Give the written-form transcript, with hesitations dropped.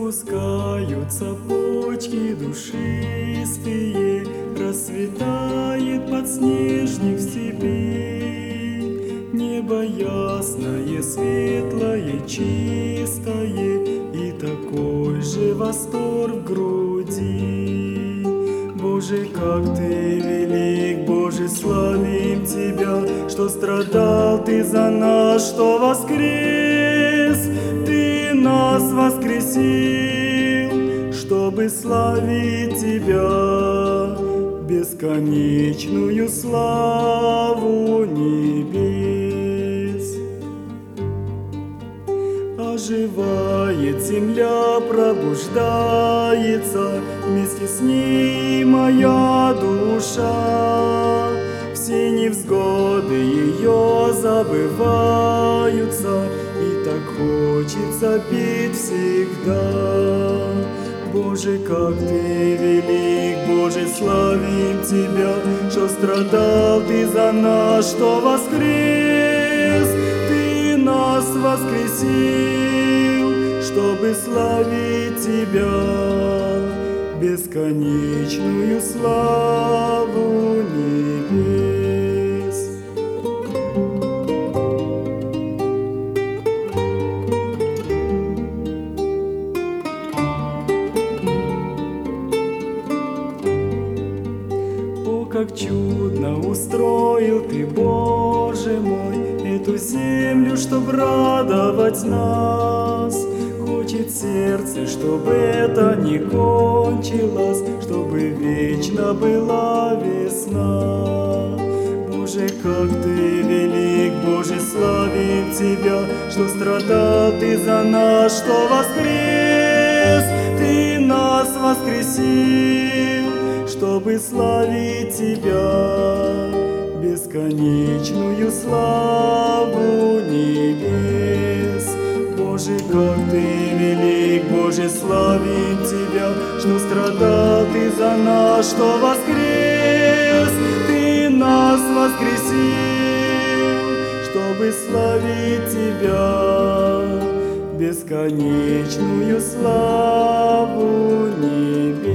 Распускаются почки душистые, расцветает подснежник в степи. Небо ясное, светлое, чистое, и такой же восторг в груди. Боже, как Ты велик, Боже, славим Тебя, что страдал Ты за нас, что воскрес. Ты нас воскресил, чтобы славить Тебя, бесконечную славу небес. Оживает земля, пробуждается, вместе с ней моя душа. Все невзгоды ее забываются, и так хочется петь всегда. Боже, как Ты велик, Боже, славим Тебя, что страдал Ты за нас, что воскрес. Ты нас воскресил, чтобы славить Тебя, бесконечную славу небес. О, как чудно устроил Ты, Боже мой, эту землю, чтоб радовать нас. Хочет сердце, чтобы это не кончилось, чтобы вечно была весна. Боже, как Ты велик, Боже, славим Тебя, что страдал Ты за нас, что воскрес. Ты нас воскресил, чтобы славить Тебя, бесконечную славу небес. Боже, как Ты велик, Боже, славим Тебя, что страдал Ты за нас, что воскрес. Ты нас воскресил, чтобы славить Тебя, бесконечную славу небес.